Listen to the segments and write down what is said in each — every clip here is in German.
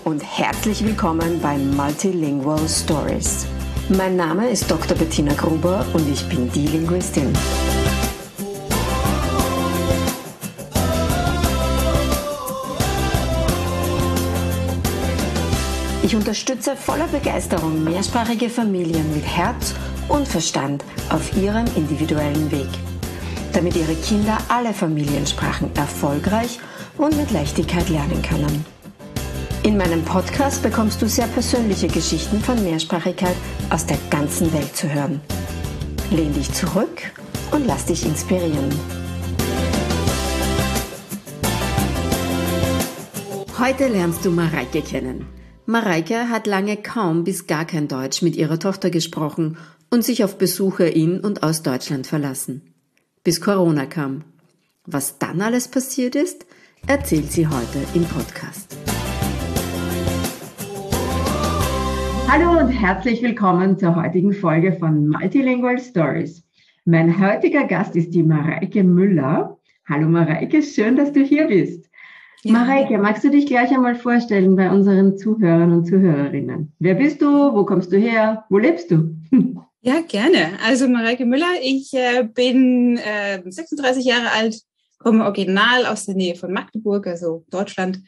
und herzlich willkommen bei Multilingual Stories. Mein Name ist Dr. Bettina Gruber und ich bin die Linguistin. Ich unterstütze voller Begeisterung mehrsprachige Familien mit Herz und Verstand auf ihrem individuellen Weg, damit ihre Kinder alle Familiensprachen erfolgreich und mit Leichtigkeit lernen können. In meinem Podcast bekommst du sehr persönliche Geschichten von Mehrsprachigkeit aus der ganzen Welt zu hören. Lehn dich zurück und lass dich inspirieren. Heute lernst du Mareike kennen. Mareike hat lange kaum bis gar kein Deutsch mit ihrer Tochter gesprochen und sich auf Besuche in und aus Deutschland verlassen. Bis Corona kam. Was dann alles passiert ist, erzählt sie heute im Podcast. Hallo und herzlich willkommen zur heutigen Folge von Multilingual Stories. Mein heutiger Gast ist die Mareike Müller. Hallo Mareike, schön, dass du hier bist. Ja. Mareike, magst du dich gleich einmal vorstellen bei unseren Zuhörern und Zuhörerinnen? Wer bist du? Wo kommst du her? Wo lebst du? Ja, gerne. Also Mareike Müller, ich bin 36 Jahre alt, komme original aus der Nähe von Magdeburg, also Deutschland,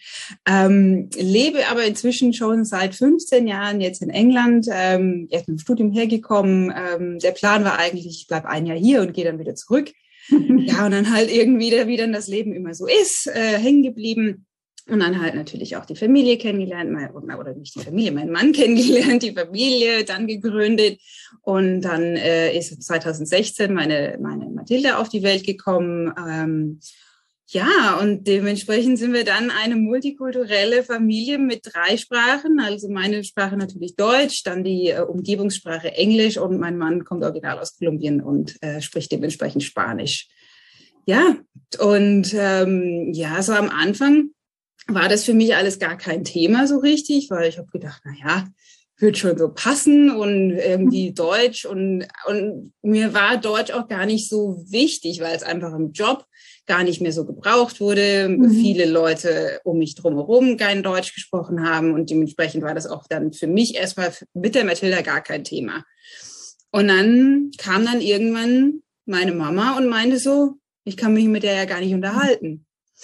lebe aber inzwischen schon seit 15 Jahren jetzt in England, jetzt mit dem Studium hergekommen. Der Plan war eigentlich, ich bleibe ein Jahr hier und gehe dann wieder zurück. Ja, und dann halt irgendwie, wie dann das Leben immer so ist, hängen geblieben. Und dann halt natürlich auch die Familie kennengelernt, oder nicht die Familie, meinen Mann kennengelernt, die Familie dann gegründet. Und dann ist 2016 meine Mathilda auf die Welt gekommen. Ja, und dementsprechend sind wir dann eine multikulturelle Familie mit 3 Sprachen. Also meine Sprache natürlich Deutsch, dann die Umgebungssprache Englisch und mein Mann kommt original aus Kolumbien und spricht dementsprechend Spanisch. Ja, und so am Anfang war das für mich alles gar kein Thema so richtig, weil ich habe gedacht, wird schon so passen und irgendwie Deutsch und mir war Deutsch auch gar nicht so wichtig, weil es einfach im Job gar nicht mehr so gebraucht wurde. Viele Leute um mich drumherum kein Deutsch gesprochen haben und dementsprechend war das auch dann für mich erstmal mit der Mathilda gar kein Thema. Und dann kam dann irgendwann meine Mama und meinte so, ich kann mich mit der ja gar nicht unterhalten.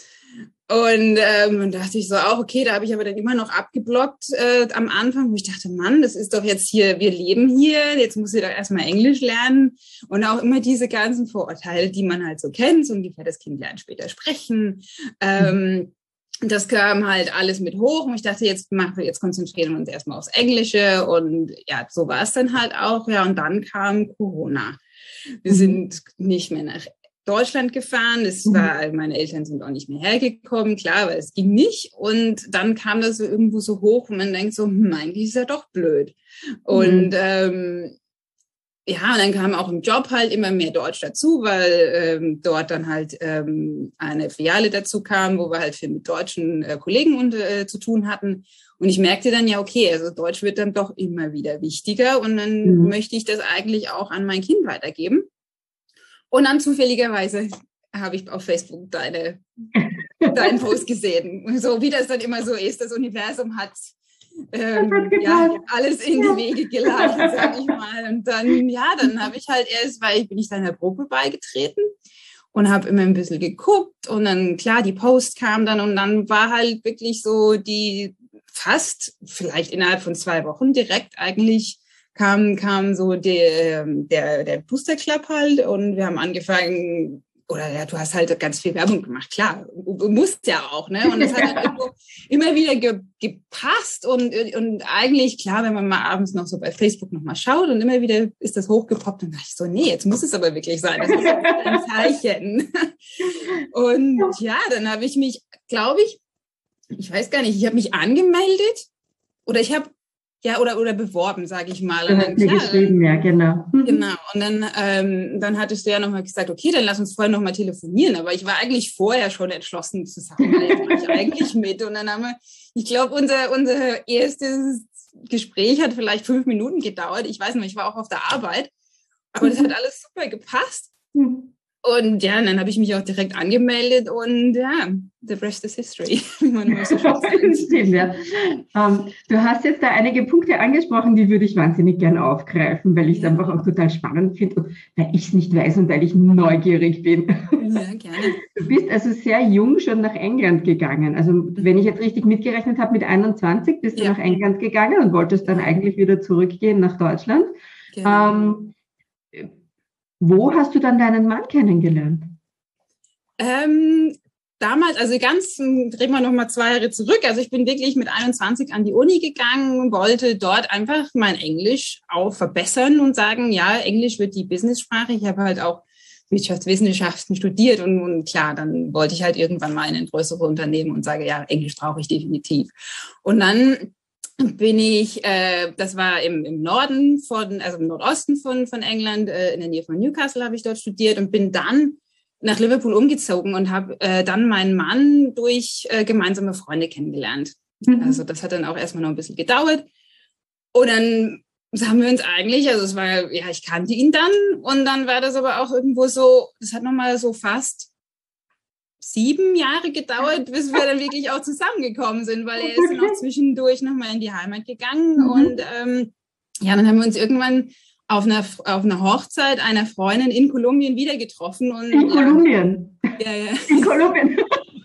Und dachte ich so auch, okay, da habe ich aber dann immer noch abgeblockt am Anfang, wo ich dachte, Mann, das ist doch jetzt hier, wir leben hier, jetzt muss ich doch erstmal Englisch lernen und auch immer diese ganzen Vorurteile, die man halt so kennt, so ungefähr das Kind lernt später sprechen. Das kam halt alles mit hoch und ich dachte, jetzt konzentrieren wir uns erstmal aufs Englische und ja, so war es dann halt auch. Ja, und dann kam Corona. Wir sind nicht mehr nach Deutschland gefahren. Meine Eltern sind auch nicht mehr hergekommen, klar, weil es ging nicht. Und dann kam das so irgendwo so hoch und man denkt so, eigentlich ist ja doch blöd. Und und dann kam auch im Job halt immer mehr Deutsch dazu, weil dort dann halt eine Filiale dazu kam, wo wir halt viel mit deutschen Kollegen zu tun hatten. Und ich merkte dann ja, okay, also Deutsch wird dann doch immer wieder wichtiger und dann möchte ich das eigentlich auch an mein Kind weitergeben. Und dann zufälligerweise habe ich auf Facebook deinen Post gesehen. So wie das dann immer so ist, das Universum hat alles in die Wege geleitet, sag ich mal. Und dann habe ich halt bin ich deiner Gruppe beigetreten und habe immer ein bisschen geguckt. Und dann, klar, die Post kam dann und dann war halt wirklich so die fast vielleicht innerhalb von 2 Wochen direkt eigentlich kam so der Booster Club halt und wir haben angefangen, oder ja, du hast halt ganz viel Werbung gemacht, klar, du musst ja auch, ne? Und das hat halt immer wieder gepasst und eigentlich, klar, wenn man mal abends noch so bei Facebook nochmal schaut und immer wieder ist das hochgepoppt und dachte ich so, nee, jetzt muss es aber wirklich sein, das ist ein Zeichen. Und ja, dann habe ich mich, glaube ich weiß gar nicht, ich habe mich angemeldet oder ich habe oder beworben, sage ich mal. Und dann, geschrieben, ja, genau. Genau. Und dann hattest du ja nochmal gesagt, okay, dann lass uns vorher nochmal telefonieren. Aber ich war eigentlich vorher schon entschlossen zu sagen, jetzt mache ich eigentlich mit. Und dann haben wir, ich glaube, unser erstes Gespräch hat vielleicht 5 Minuten gedauert. Ich weiß nicht, ich war auch auf der Arbeit. Aber das hat alles super gepasst. Und ja, und dann habe ich mich auch direkt angemeldet und ja, the rest is history, wie man immer so schön sagt. Stimmt, ja. Du hast jetzt da einige Punkte angesprochen, die würde ich wahnsinnig gern aufgreifen, weil ich es einfach auch total spannend finde und weil ich es nicht weiß und weil ich neugierig bin. Ja, gerne. Du bist also sehr jung schon nach England gegangen. Also wenn ich jetzt richtig mitgerechnet habe, mit 21 bist du nach England gegangen und wolltest dann eigentlich wieder zurückgehen nach Deutschland. Genau. Wo hast du dann deinen Mann kennengelernt? Damals, also drehen wir nochmal 2 Jahre zurück. Also ich bin wirklich mit 21 an die Uni gegangen, wollte dort einfach mein Englisch auch verbessern und sagen, ja, Englisch wird die Business-Sprache. Ich habe halt auch Wirtschaftswissenschaften studiert und klar, dann wollte ich halt irgendwann mal in ein größeres Unternehmen und sage, ja, Englisch brauche ich definitiv. Und dann bin ich, das war im Norden also im Nordosten von England, in der Nähe von Newcastle habe ich dort studiert und bin dann nach Liverpool umgezogen und habe dann meinen Mann durch gemeinsame Freunde kennengelernt. Also das hat dann auch erstmal noch ein bisschen gedauert. Und dann haben wir uns eigentlich, also es war, ja, ich kannte ihn dann und dann war das aber auch irgendwo so, das hat nochmal so fast 7 Jahre gedauert, bis wir dann wirklich auch zusammengekommen sind, weil er ist dann auch zwischendurch nochmal in die Heimat gegangen und ja, dann haben wir uns irgendwann auf einer Hochzeit einer Freundin in Kolumbien wieder getroffen. Und, in Kolumbien? Ja. In Kolumbien.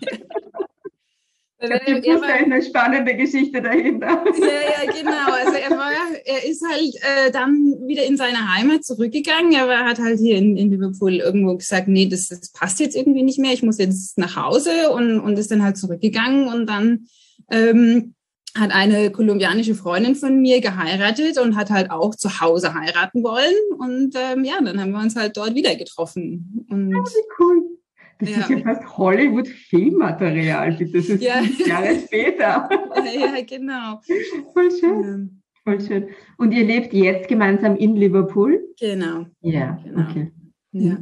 Da gibt es eine spannende Geschichte dahinter. Ja, genau. Also er ist halt dann wieder in seine Heimat zurückgegangen. Er hat halt hier in Liverpool irgendwo gesagt, nee, das passt jetzt irgendwie nicht mehr. Ich muss jetzt nach Hause und ist dann halt zurückgegangen. Und dann hat eine kolumbianische Freundin von mir geheiratet und hat halt auch zu Hause heiraten wollen. Und ja, dann haben wir uns halt dort wieder getroffen. Und wie cool. Das ist ja fast Hollywood-Filmmaterial, bitte. Das ist 5 Jahre später. Ja, genau. Voll schön. Voll schön. Und ihr lebt jetzt gemeinsam in Liverpool? Genau. Ja, genau. Okay. Ja.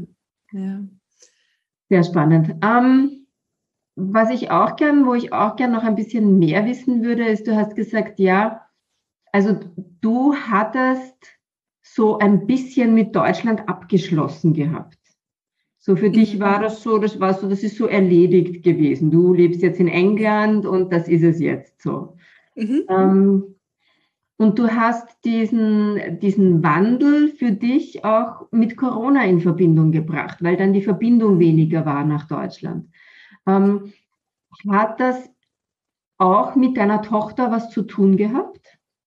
Sehr spannend. Wo ich auch gern noch ein bisschen mehr wissen würde, ist, du hast gesagt, ja, also du hattest so ein bisschen mit Deutschland abgeschlossen gehabt. So für dich war das so, das ist so erledigt gewesen. Du lebst jetzt in England und das ist es jetzt so. Und du hast diesen Wandel für dich auch mit Corona in Verbindung gebracht, weil dann die Verbindung weniger war nach Deutschland. Hat das auch mit deiner Tochter was zu tun gehabt?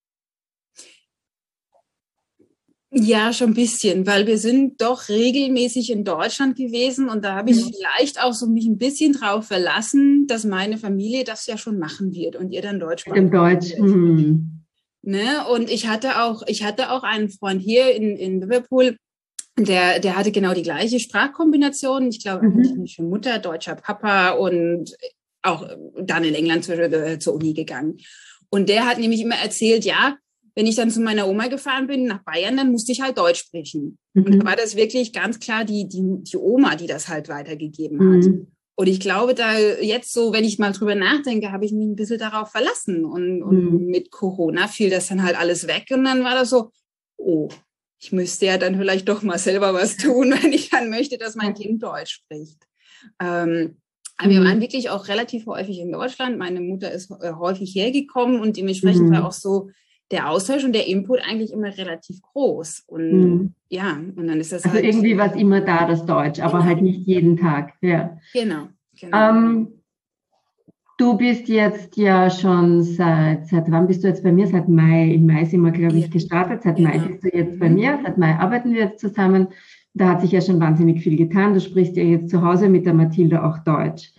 Ja, schon ein bisschen, weil wir sind doch regelmäßig in Deutschland gewesen und da habe ich vielleicht auch so mich ein bisschen drauf verlassen, dass meine Familie das ja schon machen wird und ihr dann Deutsch sprechen Deutsch. Ne? Und ich hatte auch einen Freund hier in Liverpool, der hatte genau die gleiche Sprachkombination. Ich glaube, englische Mutter, deutscher Papa und auch dann in England zur Uni gegangen. Und der hat nämlich immer erzählt, ja, wenn ich dann zu meiner Oma gefahren bin, nach Bayern, dann musste ich halt Deutsch sprechen. Und da war das wirklich ganz klar die Oma, die das halt weitergegeben hat. Und ich glaube, da jetzt so, wenn ich mal drüber nachdenke, habe ich mich ein bisschen darauf verlassen. Und mit Corona fiel das dann halt alles weg. Und dann war das so, oh, ich müsste ja dann vielleicht doch mal selber was tun, wenn ich dann möchte, dass mein Kind Deutsch spricht. Aber wir waren wirklich auch relativ häufig in Deutschland. Meine Mutter ist häufig hergekommen und dementsprechend war auch so der Austausch und der Input eigentlich immer relativ groß. Und ja, und dann ist das also halt... irgendwie war es immer da, das Deutsch, aber halt nicht jeden Tag. Ja. Genau. Du bist jetzt ja schon seit wann bist du jetzt bei mir? Seit Mai. Im Mai sind wir, glaube ich, gestartet. Seit Mai bist du jetzt bei mir. Seit Mai arbeiten wir jetzt zusammen. Da hat sich ja schon wahnsinnig viel getan. Du sprichst ja jetzt zu Hause mit der Mathilda auch Deutsch.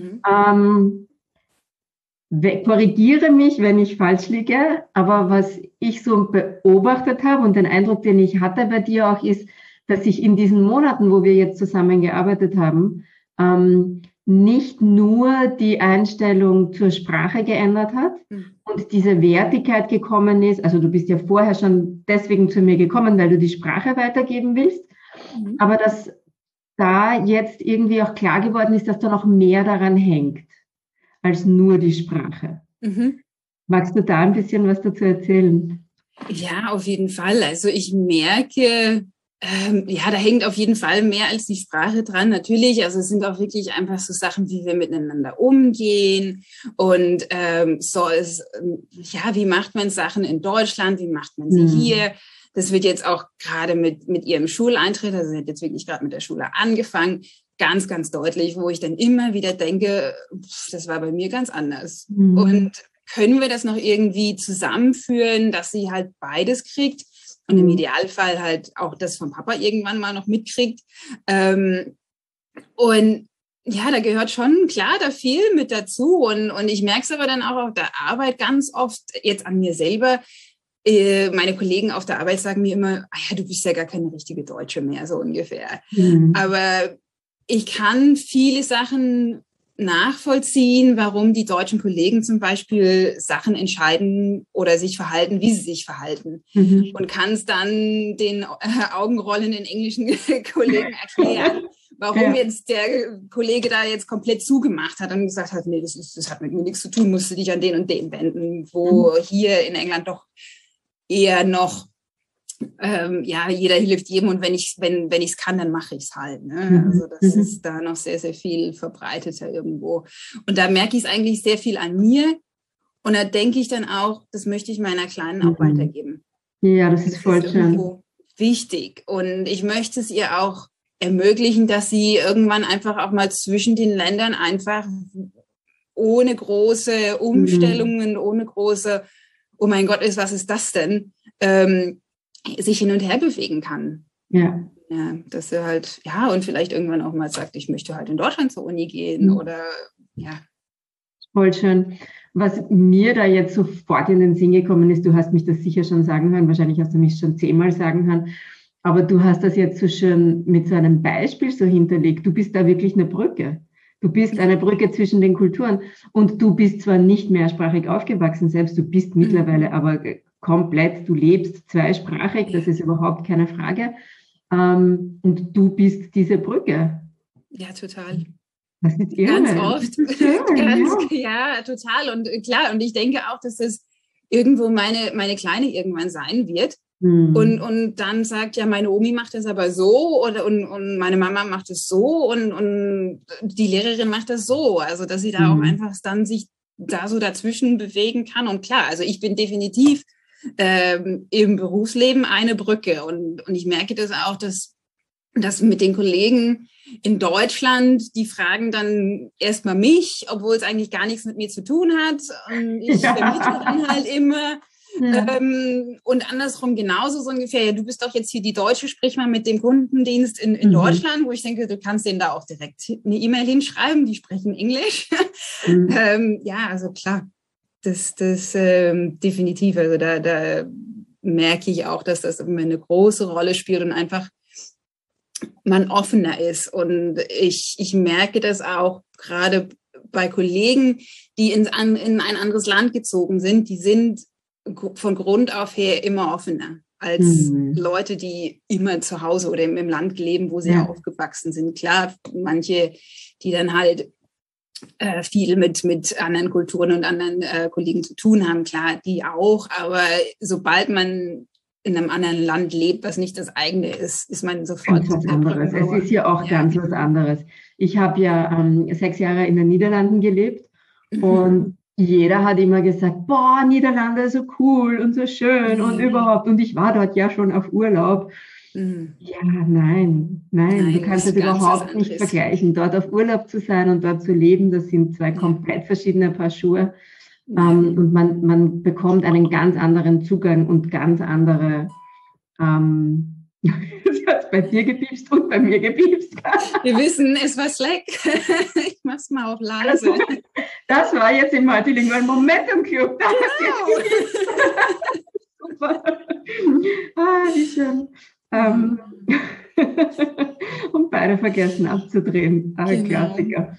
Korrigiere mich, wenn ich falsch liege, aber was ich so beobachtet habe und den Eindruck, den ich hatte bei dir auch, ist, dass sich in diesen Monaten, wo wir jetzt zusammengearbeitet haben, nicht nur die Einstellung zur Sprache geändert hat und diese Wertigkeit gekommen ist. Also du bist ja vorher schon deswegen zu mir gekommen, weil du die Sprache weitergeben willst, aber dass da jetzt irgendwie auch klar geworden ist, dass da noch mehr daran hängt als nur die Sprache. Magst du da ein bisschen was dazu erzählen? Ja, auf jeden Fall. Also ich merke Ja, da hängt auf jeden Fall mehr als die Sprache dran, natürlich. Also es sind auch wirklich einfach so Sachen, wie wir miteinander umgehen und wie macht man Sachen in Deutschland, wie macht man sie hier. Das wird jetzt auch gerade mit ihrem Schuleintritt, also sie hat jetzt wirklich gerade mit der Schule angefangen, ganz, ganz deutlich, wo ich dann immer wieder denke, das war bei mir ganz anders. Und können wir das noch irgendwie zusammenführen, dass sie halt beides kriegt? Und im Idealfall halt auch das vom Papa irgendwann mal noch mitkriegt. Und ja, da gehört schon, klar, da viel mit dazu. Und ich merke es aber dann auch auf der Arbeit ganz oft, jetzt an mir selber. Meine Kollegen auf der Arbeit sagen mir immer, du bist ja gar keine richtige Deutsche mehr, so ungefähr. Aber ich kann viele Sachen nachvollziehen, warum die deutschen Kollegen zum Beispiel Sachen entscheiden oder sich verhalten, wie sie sich verhalten. Und kann es dann den augenrollenden englischen Kollegen erklären, warum jetzt der Kollege da jetzt komplett zugemacht hat und gesagt hat, nee, das hat mit mir nichts zu tun, musst du dich an den und den wenden, wo hier in England doch eher noch jeder hilft jedem und wenn ich es kann, dann mache ich es halt. Ne? Also das ist da noch sehr, sehr viel verbreiteter irgendwo. Und da merke ich es eigentlich sehr viel an mir und da denke ich dann auch, das möchte ich meiner Kleinen auch weitergeben. Ja, das ist voll schön. Wichtig und ich möchte es ihr auch ermöglichen, dass sie irgendwann einfach auch mal zwischen den Ländern einfach ohne große Umstellungen, ohne große, oh mein Gott, was ist das denn? Sich hin und her bewegen kann. Ja, dass er halt, und vielleicht irgendwann auch mal sagt, ich möchte halt in Deutschland zur Uni gehen oder, Voll schön. Was mir da jetzt sofort in den Sinn gekommen ist, du hast mich das sicher schon sagen hören, wahrscheinlich hast du mich schon 10-mal sagen hören, aber du hast das jetzt so schön mit so einem Beispiel so hinterlegt. Du bist da wirklich eine Brücke. Du bist eine Brücke zwischen den Kulturen und du bist zwar nicht mehrsprachig aufgewachsen selbst, du bist mittlerweile aber komplett, du lebst zweisprachig, das ist überhaupt keine Frage. Und du bist diese Brücke. Ja, total. Das ist irre. Ganz oft. Ja, total. Und klar, und ich denke auch, dass das irgendwo meine Kleine irgendwann sein wird. Und dann sagt, ja, meine Omi macht das aber so und meine Mama macht es so und die Lehrerin macht das so. Also, dass sie da auch einfach dann sich da so dazwischen bewegen kann. Und klar, also ich bin definitiv im Berufsleben eine Brücke. Und ich merke das auch, dass mit den Kollegen in Deutschland, die fragen dann erstmal mich, obwohl es eigentlich gar nichts mit mir zu tun hat. Und ich vermittle dann halt immer. Und andersrum genauso so ungefähr, du bist doch jetzt hier die Deutsche, sprich mal mit dem Kundendienst in Deutschland, wo ich denke, du kannst denen da auch direkt eine E-Mail hinschreiben, die sprechen Englisch. Also klar. Das definitiv, also da merke ich auch, dass das immer eine große Rolle spielt und einfach man offener ist. Und ich merke das auch gerade bei Kollegen, die in ein anderes Land gezogen sind, die sind von Grund auf her immer offener als Leute, die immer zu Hause oder im Land leben, wo sie aufgewachsen sind. Klar, manche, die dann halt viel mit anderen Kulturen und anderen Kollegen zu tun haben, klar, die auch, aber sobald man in einem anderen Land lebt, was nicht das eigene ist, ist man sofort... Ganz was anderes. Es ist ja auch ganz was anderes. Ich habe ja 6 Jahre in den Niederlanden gelebt und jeder hat immer gesagt, boah, Niederlande so cool und so schön und überhaupt. Und ich war dort ja schon auf Urlaub. Ja, nein, du kannst das überhaupt nicht vergleichen. Dort auf Urlaub zu sein und dort zu leben, das sind 2 komplett verschiedene Paar Schuhe. Und man bekommt einen ganz anderen Zugang und ganz andere, jetzt hat es bei dir gepiepst und bei mir gepiepst. Wir wissen, es war Slack. Ich mach's mal auf leise. Das war jetzt im Multilingual Momentum Club. Super. Wie schön. Und beide vergessen abzudrehen. Genau. Klassiker.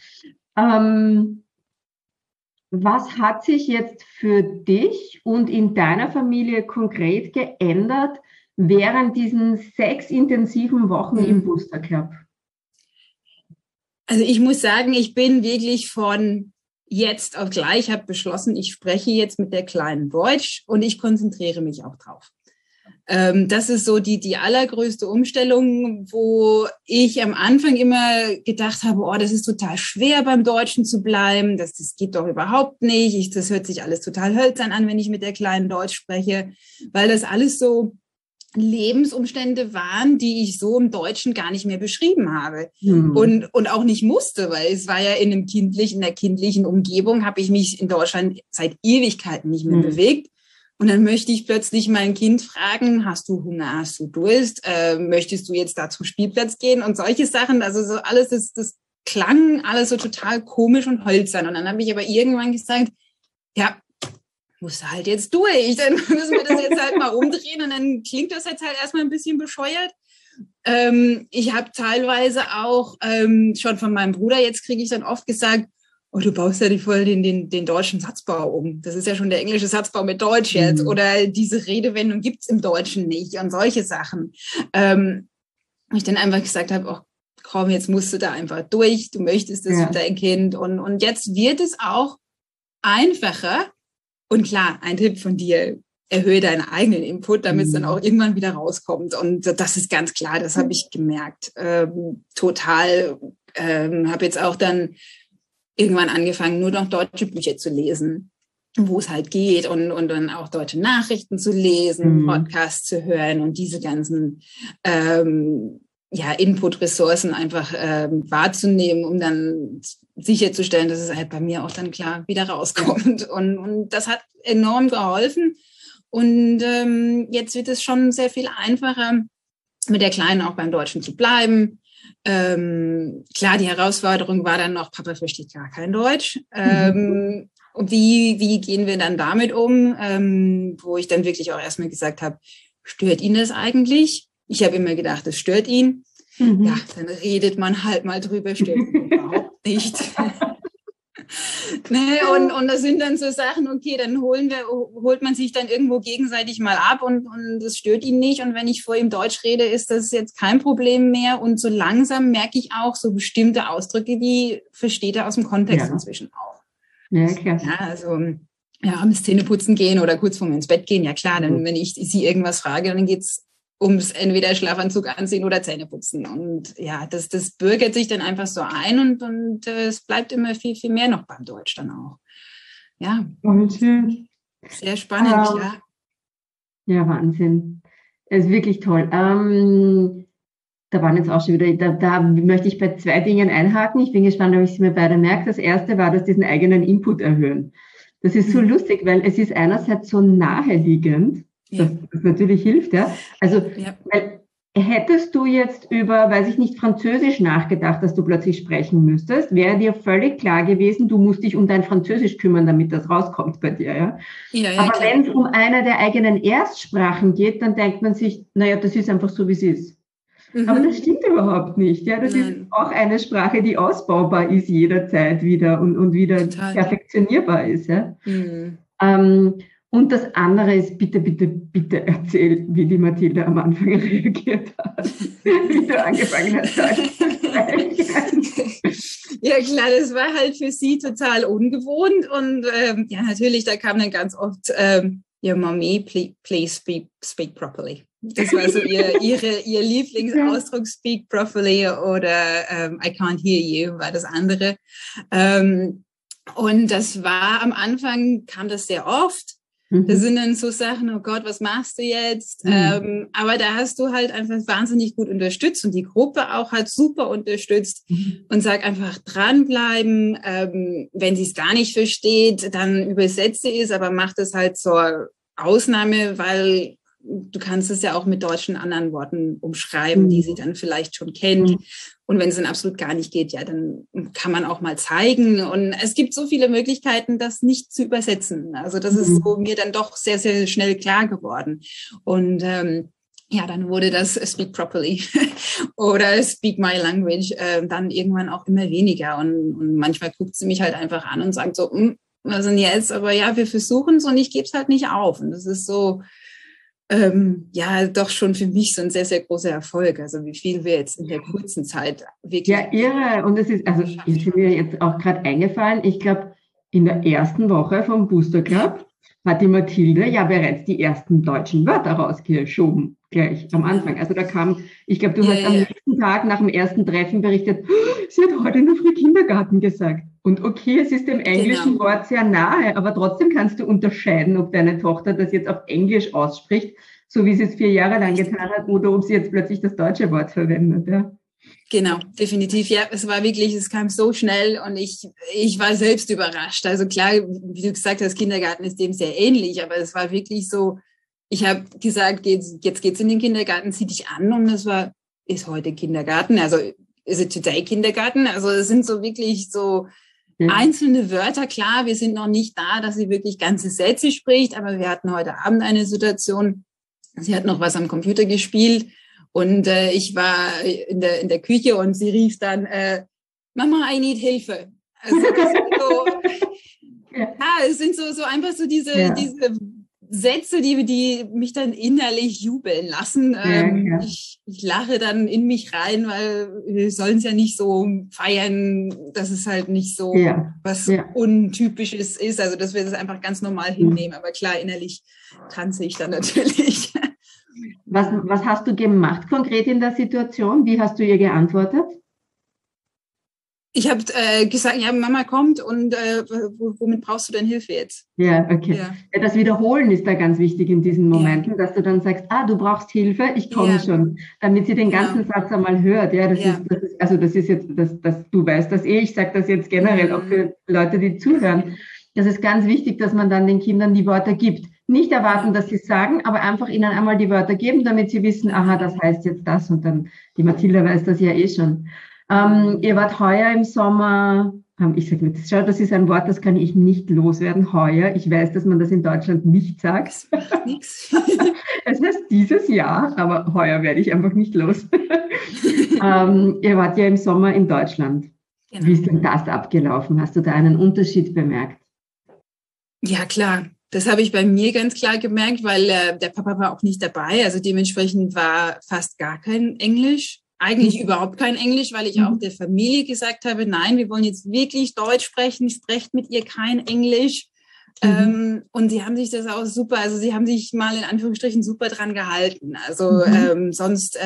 Was hat sich jetzt für dich und in deiner Familie konkret geändert während diesen 6 intensiven Wochen im Booster Club? Also ich muss sagen, ich bin wirklich von jetzt auf gleich, habe beschlossen, ich spreche jetzt mit der Kleinen Deutsch und ich konzentriere mich auch drauf. Das ist so die allergrößte Umstellung, wo ich am Anfang immer gedacht habe, oh, das ist total schwer beim Deutschen zu bleiben, das geht doch überhaupt nicht, das hört sich alles total hölzern an, wenn ich mit der Kleinen Deutsch spreche, weil das alles so Lebensumstände waren, die ich so im Deutschen gar nicht mehr beschrieben habe und auch nicht musste, weil es war ja in der kindlichen Umgebung, habe ich mich in Deutschland seit Ewigkeiten nicht mehr bewegt. Und dann möchte ich plötzlich mein Kind fragen, hast du Hunger, hast du Durst, möchtest du jetzt da zum Spielplatz gehen und solche Sachen, also so alles, das klang alles so total komisch und hölzern. Und dann habe ich aber irgendwann gesagt, ja, musst du halt jetzt durch, dann müssen wir das jetzt halt mal umdrehen und dann klingt das jetzt halt erstmal ein bisschen bescheuert. Ich habe teilweise auch schon von meinem Bruder, jetzt kriege ich dann oft gesagt, oh, du baust ja voll den deutschen Satzbau um. Das ist ja schon der englische Satzbau mit Deutsch jetzt. Oder diese Redewendung gibt's im Deutschen nicht und solche Sachen. Ich dann einfach gesagt habe, oh komm, jetzt musst du da einfach durch, du möchtest das für dein Kind. Und jetzt wird es auch einfacher. Und klar, ein Tipp von dir, erhöhe deinen eigenen Input, damit es dann auch irgendwann wieder rauskommt. Und das ist ganz klar, das habe ich gemerkt. Total. Habe jetzt auch dann irgendwann angefangen, nur noch deutsche Bücher zu lesen, wo es halt geht und dann auch deutsche Nachrichten zu lesen, Podcasts zu hören und diese ganzen Input-Ressourcen einfach wahrzunehmen, um dann sicherzustellen, dass es halt bei mir auch dann klar wieder rauskommt. Und das hat enorm geholfen. Und jetzt wird es schon sehr viel einfacher, mit der Kleinen auch beim Deutschen zu bleiben. Klar, die Herausforderung war dann noch, Papa versteht gar kein Deutsch. Wie gehen wir dann damit um? Wo ich dann wirklich auch erstmal gesagt habe, stört ihn das eigentlich? Ich habe immer gedacht, es stört ihn. Ja, dann redet man halt mal drüber, stört ihn überhaupt nicht. Und das sind dann so Sachen, okay, dann holt man sich dann irgendwo gegenseitig mal ab und das stört ihn nicht. Und wenn ich vor ihm Deutsch rede, ist das jetzt kein Problem mehr. Und so langsam merke ich auch so bestimmte Ausdrücke, die versteht er aus dem Kontext inzwischen auch. Ja, klar. Ja, also abends Zähneputzen gehen oder kurz vorm ins Bett gehen, ja klar, dann wenn ich sie irgendwas frage, dann geht's ums entweder Schlafanzug anziehen oder Zähne putzen. Und ja, das bürgert sich dann einfach so ein und es bleibt immer viel, viel mehr noch beim Deutsch dann auch. Ja. Schön. Sehr spannend, ja. Ja, Wahnsinn. Es ist wirklich toll. Da waren jetzt auch schon wieder, da möchte ich bei 2 Dingen einhaken. Ich bin gespannt, ob ich sie mir beide merke. Das erste war, dass diesen eigenen Input erhöhen. Das ist so lustig, weil es ist einerseits so naheliegend, dass das natürlich hilft, ja. Also, weil hättest du jetzt über, weiß ich nicht, Französisch nachgedacht, dass du plötzlich sprechen müsstest, wäre dir völlig klar gewesen, du musst dich um dein Französisch kümmern, damit das rauskommt bei dir, ja. Aber wenn es um eine der eigenen Erstsprachen geht, dann denkt man sich, naja, das ist einfach so, wie es ist. Aber das stimmt überhaupt nicht, ja. Das ist auch eine Sprache, die ausbaubar ist jederzeit wieder und wieder perfektionierbar ist, ja. Und das andere ist, bitte erzähl, wie die Mathilde am Anfang reagiert hat, wie du angefangen hast, Deutsch zu sprechen. Ja klar, das war halt für sie total ungewohnt und natürlich, da kam dann ganz oft, your mommy, please speak properly. Das war so ihr Lieblingsausdruck, speak properly oder I can't hear you war das andere. Und das war am Anfang, kam das sehr oft. Das sind dann so Sachen, oh Gott, was machst du jetzt? Aber da hast du halt einfach wahnsinnig gut unterstützt und die Gruppe auch halt super unterstützt und sag einfach dranbleiben. Wenn sie es gar nicht versteht, dann übersetze es, aber mach das halt zur Ausnahme, weil du kannst es ja auch mit deutschen anderen Worten umschreiben, die sie dann vielleicht schon kennt. Und wenn es dann absolut gar nicht geht, ja, dann kann man auch mal zeigen. Und es gibt so viele Möglichkeiten, das nicht zu übersetzen. Also das ist so mir dann doch sehr, sehr schnell klar geworden. Und dann wurde das Speak Properly oder Speak My Language dann irgendwann auch immer weniger. Und manchmal guckt sie mich halt einfach an und sagt so, was denn jetzt? Aber ja, wir versuchen es und ich gebe es halt nicht auf. Und das ist so, doch schon für mich so ein sehr, sehr großer Erfolg. Also wie viel wir jetzt in der kurzen Zeit wirklich... Ja, irre. Und es ist, ist mir jetzt auch gerade eingefallen, ich glaube, in der ersten Woche vom Booster Club hat die Mathilde ja bereits die ersten deutschen Wörter rausgeschoben, gleich am Anfang. Also da kam, ich glaube, du hast am nächsten Tag nach dem ersten Treffen berichtet, sie hat heute in der Früh Kindergarten gesagt. Und okay, es ist dem englischen Wort sehr nahe, aber trotzdem kannst du unterscheiden, ob deine Tochter das jetzt auf Englisch ausspricht, so wie sie es 4 Jahre lang getan hat, oder ob sie jetzt plötzlich das deutsche Wort verwendet. Ja. Genau, definitiv. Ja, es war wirklich, es kam so schnell und ich war selbst überrascht. Also klar, wie du gesagt hast, Kindergarten ist dem sehr ähnlich, aber es war wirklich so, ich habe gesagt, jetzt geht's in den Kindergarten, zieh dich an, und das war, ist heute Kindergarten, also is it today Kindergarten? Also es sind so wirklich so einzelne Wörter. Klar, wir sind noch nicht da, dass sie wirklich ganze Sätze spricht, aber wir hatten heute Abend eine Situation, sie hat noch was am Computer gespielt. Und ich war in der Küche und sie rief dann, Mama, I need Hilfe. Also das sind so, es sind so einfach so diese Sätze, die mich dann innerlich jubeln lassen. Ich lache dann in mich rein, weil wir sollen es ja nicht so feiern, dass es halt nicht so was Untypisches ist. Also dass wir das einfach ganz normal hinnehmen. Aber klar, innerlich tanze ich dann natürlich. Was hast du gemacht konkret in der Situation? Wie hast du ihr geantwortet? Ich habe gesagt, ja, Mama kommt und womit brauchst du denn Hilfe jetzt? Ja, okay. Ja, das Wiederholen ist da ganz wichtig in diesen Momenten, dass du dann sagst, du brauchst Hilfe, ich komme schon, damit sie den ganzen Satz einmal hört. Ja, das ist jetzt, du weißt das ich sage das jetzt generell auch für Leute, die zuhören. Das ist ganz wichtig, dass man dann den Kindern die Wörter gibt. Nicht erwarten, dass sie es sagen, aber einfach ihnen einmal die Wörter geben, damit sie wissen, aha, das heißt jetzt das, und dann, die Mathilda weiß das ja eh schon. Ihr wart heuer im Sommer, ich sage jetzt, schau, das ist ein Wort, das kann ich nicht loswerden, heuer. Ich weiß, dass man das in Deutschland nicht sagt. Es heißt dieses Jahr, aber heuer werde ich einfach nicht los. Ihr wart ja im Sommer in Deutschland. Genau. Wie ist denn das abgelaufen? Hast du da einen Unterschied bemerkt? Ja, klar. Das habe ich bei mir ganz klar gemerkt, weil der Papa war auch nicht dabei. Also dementsprechend war fast gar kein Englisch. Eigentlich überhaupt kein Englisch, weil ich auch der Familie gesagt habe, nein, wir wollen jetzt wirklich Deutsch sprechen, sprecht mit ihr kein Englisch. Und sie haben sich das auch super, also sie haben sich mal in Anführungsstrichen super dran gehalten. Also sonst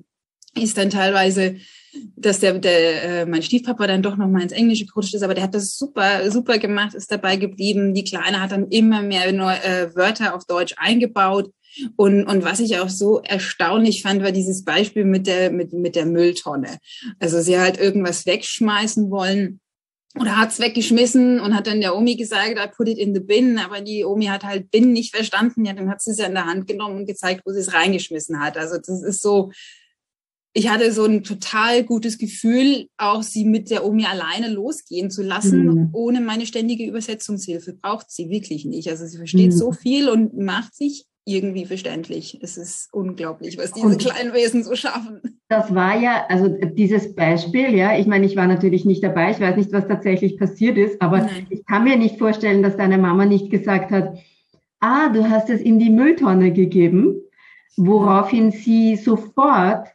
ist dann teilweise, dass mein Stiefpapa dann doch noch mal ins Englische gerutscht ist, aber der hat das super, super gemacht, ist dabei geblieben. Die Kleine hat dann immer mehr Wörter auf Deutsch eingebaut. Und was ich auch so erstaunlich fand, war dieses Beispiel mit der Mülltonne. Also sie hat irgendwas wegschmeißen wollen oder hat's weggeschmissen und hat dann der Omi gesagt, I put it in the bin, aber die Omi hat halt Bin nicht verstanden. Ja, dann hat sie es ja in der Hand genommen und gezeigt, wo sie es reingeschmissen hat. Also das ist so, ich hatte so ein total gutes Gefühl, auch sie mit der Omi alleine losgehen zu lassen, ohne meine ständige Übersetzungshilfe. Braucht sie wirklich nicht. Also sie versteht so viel und macht sich irgendwie verständlich. Es ist unglaublich, was diese kleinen Wesen so schaffen. Das war ja, also dieses Beispiel, ja, ich meine, ich war natürlich nicht dabei, ich weiß nicht, was tatsächlich passiert ist, aber ich kann mir nicht vorstellen, dass deine Mama nicht gesagt hat, du hast es in die Mülltonne gegeben, woraufhin sie sofort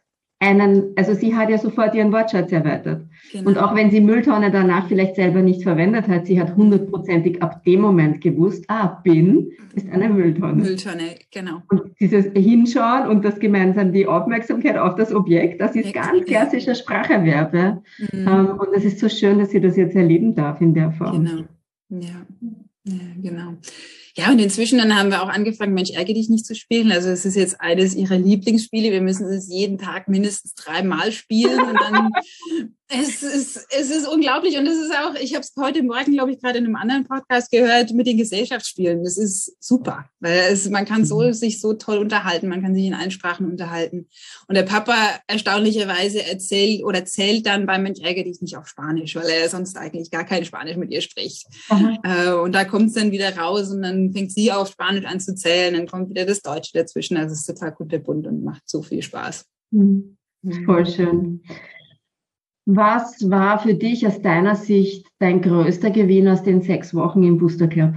also sie hat ja sofort ihren Wortschatz erweitert. Genau. Und auch wenn sie Mülltonne danach vielleicht selber nicht verwendet hat, sie hat 100%ig ab dem Moment gewusst, Bin ist eine Mülltonne. Mülltonne, genau. Und dieses Hinschauen und das gemeinsam die Aufmerksamkeit auf das Objekt, das ist ganz klassischer Spracherwerb. Ja? Und es ist so schön, dass sie das jetzt erleben darf in der Form. Genau, ja, genau. Ja, und inzwischen dann haben wir auch angefangen, Mensch, ärgere dich nicht zu spielen. Also es ist jetzt eines ihrer Lieblingsspiele. Wir müssen es jeden Tag mindestens 3-mal spielen. Und dann es ist unglaublich. Und es ist auch, ich habe es heute Morgen, glaube ich, gerade in einem anderen Podcast gehört, mit den Gesellschaftsspielen. Das ist super, weil man kann sich so toll unterhalten. Man kann sich in allen Sprachen unterhalten. Und der Papa erstaunlicherweise zählt dann beim Mensch, ärgere dich nicht auf Spanisch, weil er sonst eigentlich gar kein Spanisch mit ihr spricht. Und da kommt es dann wieder raus und dann fängt sie auf Spanisch an zu zählen, dann kommt wieder das Deutsche dazwischen. Also es ist total kunterbunt und macht so viel Spaß. Voll schön. Was war für dich aus deiner Sicht dein größter Gewinn aus den 6 Wochen im Booster Club?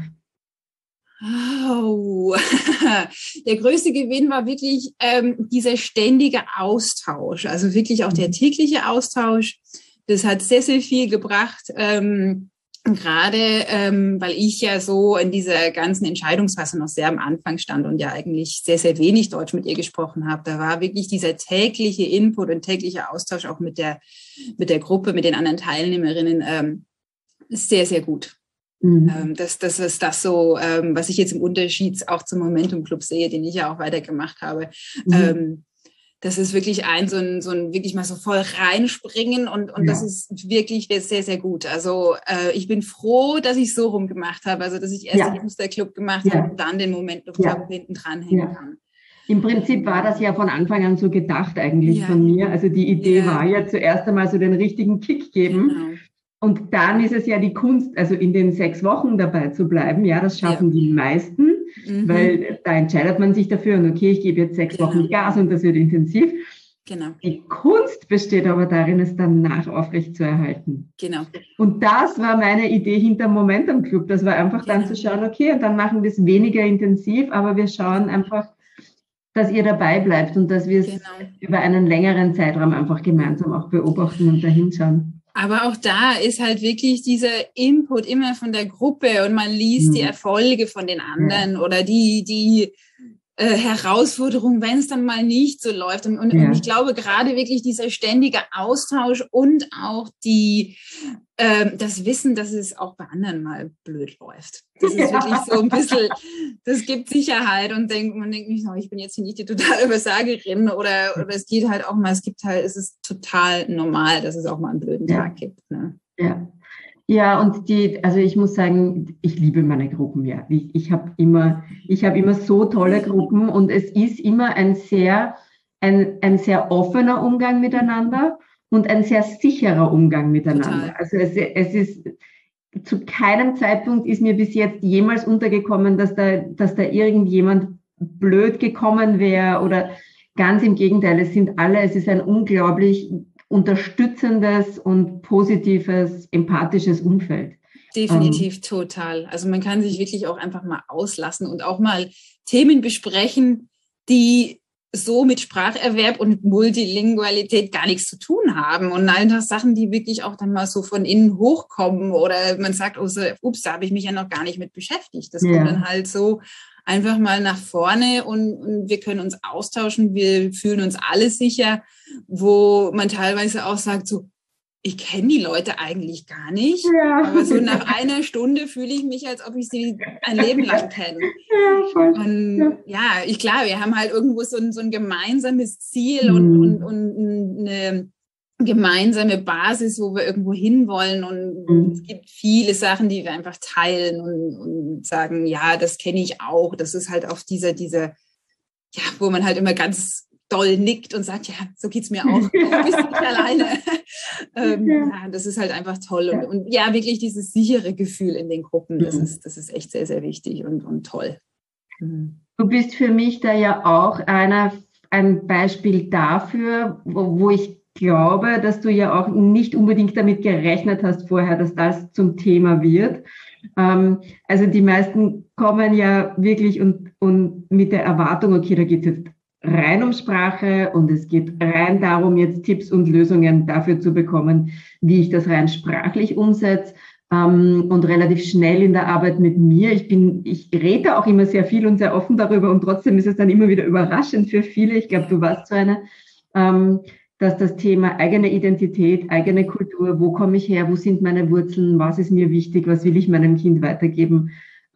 Oh. Der größte Gewinn war wirklich dieser ständige Austausch, also wirklich auch der tägliche Austausch. Das hat sehr, sehr viel gebracht. gerade weil ich ja so in dieser ganzen Entscheidungsphase noch sehr am Anfang stand und ja eigentlich sehr, sehr wenig Deutsch mit ihr gesprochen habe, da war wirklich dieser tägliche Input und tägliche Austausch auch mit der Gruppe, mit den anderen Teilnehmerinnen sehr, sehr gut. Das ist das so, was ich jetzt im Unterschied auch zum Momentum Club sehe, den ich ja auch weitergemacht habe. Das ist wirklich so ein wirklich mal so voll reinspringen und das ist wirklich sehr, sehr gut. Also ich bin froh, dass ich so rum gemacht habe, also dass ich erst den Booster-Club gemacht habe und dann den Momentum Club hinten dranhängen kann. Im Prinzip war das ja von Anfang an so gedacht eigentlich von mir. Also die Idee war ja zuerst einmal so den richtigen Kick geben. Genau. Und dann ist es ja die Kunst, also in den 6 Wochen dabei zu bleiben. Ja, das schaffen die meisten, weil da entscheidet man sich dafür und okay, ich gebe jetzt 6 Wochen Gas und das wird intensiv. Genau. Die Kunst besteht aber darin, es danach aufrecht zu erhalten. Genau. Und das war meine Idee hinter Momentum Club. Das war einfach dann zu schauen, okay, und dann machen wir es weniger intensiv, aber wir schauen einfach, dass ihr dabei bleibt und dass wir es über einen längeren Zeitraum einfach gemeinsam auch beobachten und dahinschauen. Aber auch da ist halt wirklich dieser Input immer von der Gruppe und man liest die Erfolge von den anderen oder die Herausforderung, wenn es dann mal nicht so läuft. Und ich glaube, gerade wirklich dieser ständige Austausch und auch das Wissen, dass es auch bei anderen mal blöd läuft. Das ist wirklich so ein bisschen, das gibt Sicherheit und man denkt nicht, ich bin jetzt hier nicht die totale Übersagerin oder es geht halt auch mal, es ist total normal, dass es auch mal einen blöden Tag gibt. Ne? Ja, und also ich muss sagen, ich liebe meine Gruppen, ja. Ich habe immer so tolle Gruppen und es ist immer ein sehr offener Umgang miteinander und ein sehr sicherer Umgang miteinander. Total. Also es ist, zu keinem Zeitpunkt ist mir bis jetzt jemals untergekommen, dass da irgendjemand blöd gekommen wäre oder ganz im Gegenteil, es ist ein unglaublich unterstützendes und positives, empathisches Umfeld. Definitiv, total. Also man kann sich wirklich auch einfach mal auslassen und auch mal Themen besprechen, die so mit Spracherwerb und Multilingualität gar nichts zu tun haben und einfach Sachen, die wirklich auch dann mal so von innen hochkommen oder man sagt, ups, da habe ich mich ja noch gar nicht mit beschäftigt. Das kommt dann halt so einfach mal nach vorne und wir können uns austauschen, wir fühlen uns alle sicher, wo man teilweise auch sagt, so, ich kenne die Leute eigentlich gar nicht, aber so nach einer Stunde fühle ich mich, als ob ich sie ein Leben lang kenne. Und klar, wir haben halt irgendwo so ein gemeinsames Ziel und eine gemeinsame Basis, wo wir irgendwo hinwollen und es gibt viele Sachen, die wir einfach teilen und sagen, ja, das kenne ich auch. Das ist halt auf dieser, wo man halt immer ganz doll nickt und sagt, ja, so geht's mir auch. Du bist nicht alleine. Das ist halt einfach toll. Und wirklich dieses sichere Gefühl in den Gruppen, das ist echt sehr, sehr wichtig und toll. Du bist für mich da ja auch ein Beispiel dafür, wo ich glaube, dass du ja auch nicht unbedingt damit gerechnet hast vorher, dass das zum Thema wird. Also die meisten kommen ja wirklich und mit der Erwartung, okay, da geht es jetzt rein um Sprache und es geht rein darum, jetzt Tipps und Lösungen dafür zu bekommen, wie ich das rein sprachlich umsetze und relativ schnell in der Arbeit mit mir. Ich rede auch immer sehr viel und sehr offen darüber und trotzdem ist es dann immer wieder überraschend für viele. Ich glaube, du warst so eine, dass das Thema eigene Identität, eigene Kultur, wo komme ich her, wo sind meine Wurzeln, was ist mir wichtig, was will ich meinem Kind weitergeben,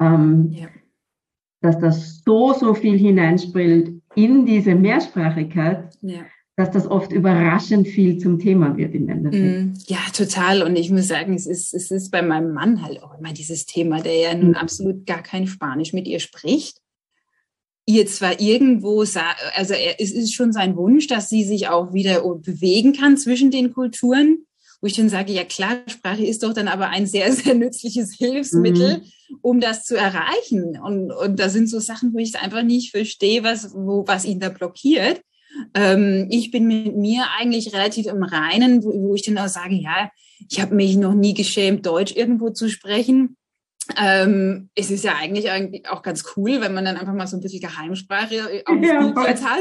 dass das so viel hineinspielt in diese Mehrsprachigkeit, dass das oft überraschend viel zum Thema wird im Endeffekt. Ja, total. Und ich muss sagen, es ist bei meinem Mann halt auch immer dieses Thema, der ja nun absolut gar kein Spanisch mit ihr spricht. Ihr zwar irgendwo, also es ist schon sein Wunsch, dass sie sich auch wieder bewegen kann zwischen den Kulturen, wo ich dann sage, ja klar, Sprache ist doch dann aber ein sehr, sehr nützliches Hilfsmittel, um das zu erreichen. Und da sind so Sachen, wo ich es einfach nicht verstehe, was ihn da blockiert. Ich bin mit mir eigentlich relativ im Reinen, wo ich dann auch sage, ja, ich habe mich noch nie geschämt, Deutsch irgendwo zu sprechen. Es ist ja eigentlich auch ganz cool, wenn man dann einfach mal so ein bisschen Geheimsprache auf dem Spielplatz hat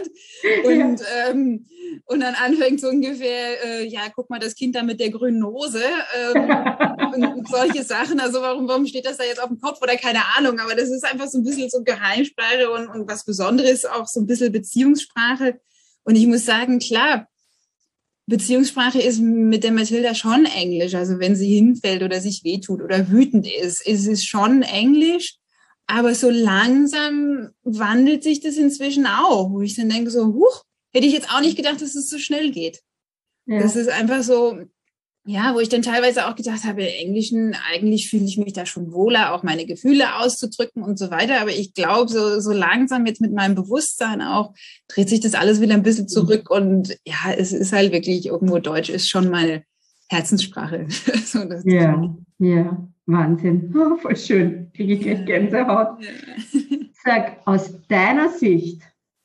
und dann anfängt so ungefähr, guck mal, das Kind da mit der grünen Hose und solche Sachen. Also warum steht das da jetzt auf dem Kopf oder keine Ahnung. Aber das ist einfach so ein bisschen so Geheimsprache und was Besonderes, auch so ein bisschen Beziehungssprache. Und ich muss sagen, klar, Beziehungssprache ist mit der Mathilda schon Englisch. Also wenn sie hinfällt oder sich wehtut oder wütend ist es schon Englisch. Aber so langsam wandelt sich das inzwischen auch, wo ich dann denke so, hätte ich jetzt auch nicht gedacht, dass es so schnell geht. Ja. Das ist einfach so, ja, wo ich dann teilweise auch gedacht habe, im Englischen, eigentlich fühle ich mich da schon wohler, auch meine Gefühle auszudrücken und so weiter. Aber ich glaube, so langsam jetzt mit meinem Bewusstsein auch, dreht sich das alles wieder ein bisschen zurück. Und ja, es ist halt wirklich irgendwo Deutsch, ist schon meine Herzenssprache. So, ja, Wahnsinn. Oh, voll schön. Kriege ich gleich Gänsehaut. Ja. Sag, aus deiner Sicht,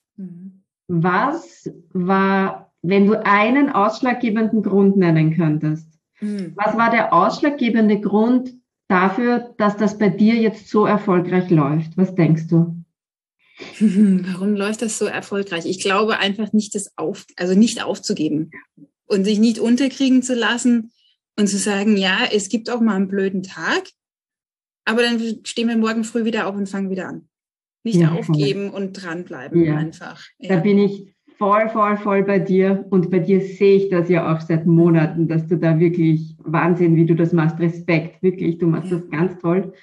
was war, wenn du einen ausschlaggebenden Grund nennen könntest, was war der ausschlaggebende Grund dafür, dass das bei dir jetzt so erfolgreich läuft? Was denkst du? Warum läuft das so erfolgreich? Ich glaube einfach nicht, nicht aufzugeben und sich nicht unterkriegen zu lassen und zu sagen, ja, es gibt auch mal einen blöden Tag, aber dann stehen wir morgen früh wieder auf und fangen wieder an. Nicht aufgeben und dranbleiben einfach. Ja. Da bin ich voll bei dir und bei dir sehe ich das ja auch seit Monaten, dass du da wirklich Wahnsinn, wie du das machst, Respekt, wirklich, du machst das ganz toll.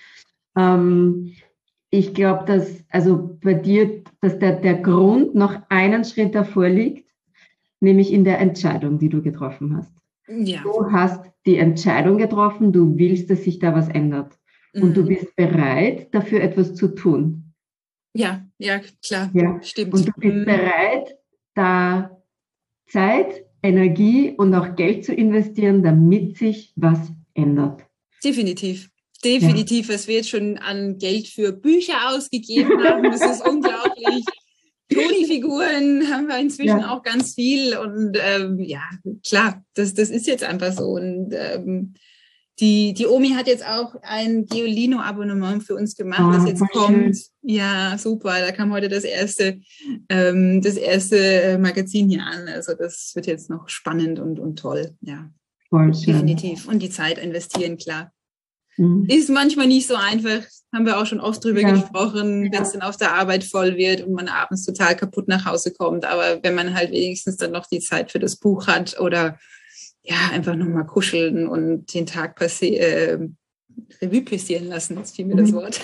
Ich glaube, dass also bei dir, dass der Grund noch einen Schritt davor liegt, nämlich in der Entscheidung, die du getroffen hast. Ja. Du hast die Entscheidung getroffen, du willst, dass sich da was ändert und du bist bereit, dafür etwas zu tun. Ja, klar, stimmt. Und du bist bereit, da Zeit, Energie und auch Geld zu investieren, damit sich was ändert. Definitiv, was wir jetzt schon an Geld für Bücher ausgegeben haben, das ist unglaublich. Toni-Figuren haben wir inzwischen auch ganz viel und klar, das ist jetzt einfach so und die Omi hat jetzt auch ein Geolino-Abonnement für uns gemacht, das jetzt kommt. Schön. Ja, super. Da kam heute das erste Magazin hier an. Also das wird jetzt noch spannend und toll. Ja, voll schön. Definitiv. Und die Zeit investieren, klar. Ist manchmal nicht so einfach. Haben wir auch schon oft drüber gesprochen, wenn es dann auf der Arbeit voll wird und man abends total kaputt nach Hause kommt. Aber wenn man halt wenigstens dann noch die Zeit für das Buch hat oder einfach nochmal kuscheln und den Tag Revue passieren lassen, jetzt fiel mir das Wort.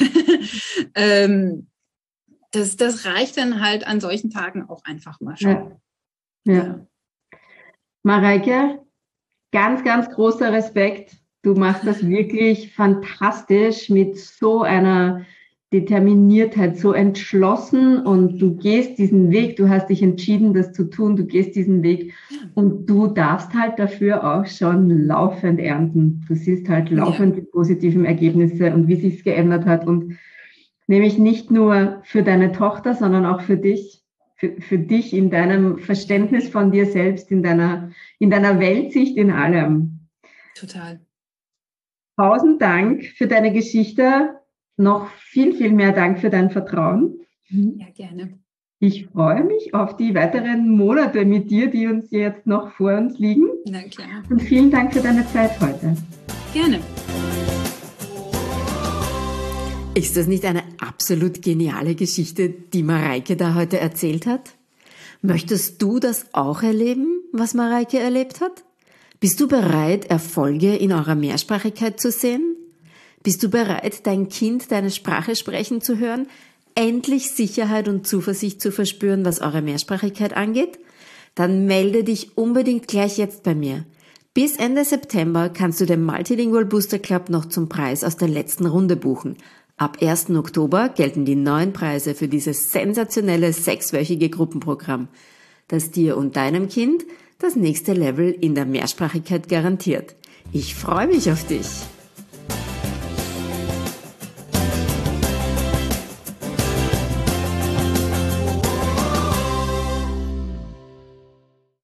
Das reicht dann halt an solchen Tagen auch einfach mal schon. Ja. Mareike, ganz, ganz großer Respekt. Du machst das wirklich fantastisch mit so einer Determiniertheit, so entschlossen und du gehst diesen Weg, du hast dich entschieden, das zu tun, du gehst diesen Weg und du darfst halt dafür auch schon laufend ernten. Du siehst halt laufend die positiven Ergebnisse und wie sich's geändert hat und nämlich nicht nur für deine Tochter, sondern auch für dich, für dich in deinem Verständnis von dir selbst, in deiner Weltsicht, in allem. Total. 1000 Dank für deine Geschichte. Noch viel, viel mehr Dank für dein Vertrauen. Ja, gerne. Ich freue mich auf die weiteren Monate mit dir, die uns jetzt noch vor uns liegen. Na klar. Und vielen Dank für deine Zeit heute. Gerne. Ist das nicht eine absolut geniale Geschichte, die Mareike da heute erzählt hat? Möchtest du das auch erleben, was Mareike erlebt hat? Bist du bereit, Erfolge in eurer Mehrsprachigkeit zu sehen? Bist du bereit, dein Kind deine Sprache sprechen zu hören? Endlich Sicherheit und Zuversicht zu verspüren, was eure Mehrsprachigkeit angeht? Dann melde dich unbedingt gleich jetzt bei mir. Bis Ende September kannst du den Multilingual Booster Club noch zum Preis aus der letzten Runde buchen. Ab 1. Oktober gelten die neuen Preise für dieses sensationelle 6-wöchige Gruppenprogramm, das dir und deinem Kind das nächste Level in der Mehrsprachigkeit garantiert. Ich freue mich auf dich!